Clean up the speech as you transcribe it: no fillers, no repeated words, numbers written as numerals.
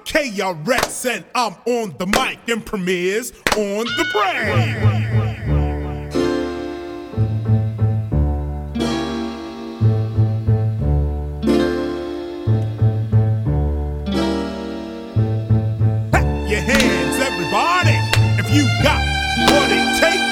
KRS and I'm on the mic and premieres on the brain. Your hands, everybody, if you got what it takes.